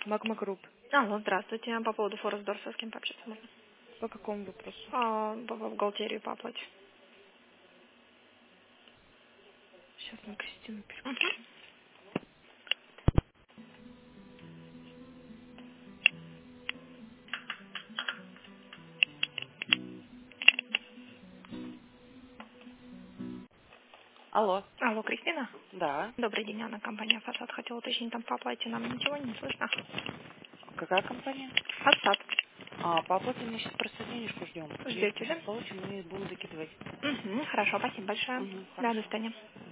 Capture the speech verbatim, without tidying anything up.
Магма Групп. Алло, здравствуйте. По поводу Форестдорса с кем пообщаться можно? По какому вопросу? А, по по бухгалтерию по оплате. Сейчас на Кристину переключу. Угу. Алло. Алло, Кристина? Да. Добрый день, Анна, компания «Фасад». Хотела уточнить там по оплате. Нам ничего не слышно? Какая компания? «Фасад». А, по оплате мы сейчас просто денежку ждем. Денежку Ждете, сейчас да? получим и будем закидывать. Угу, хорошо, спасибо большое. Угу, Да, до хорошо. свидания.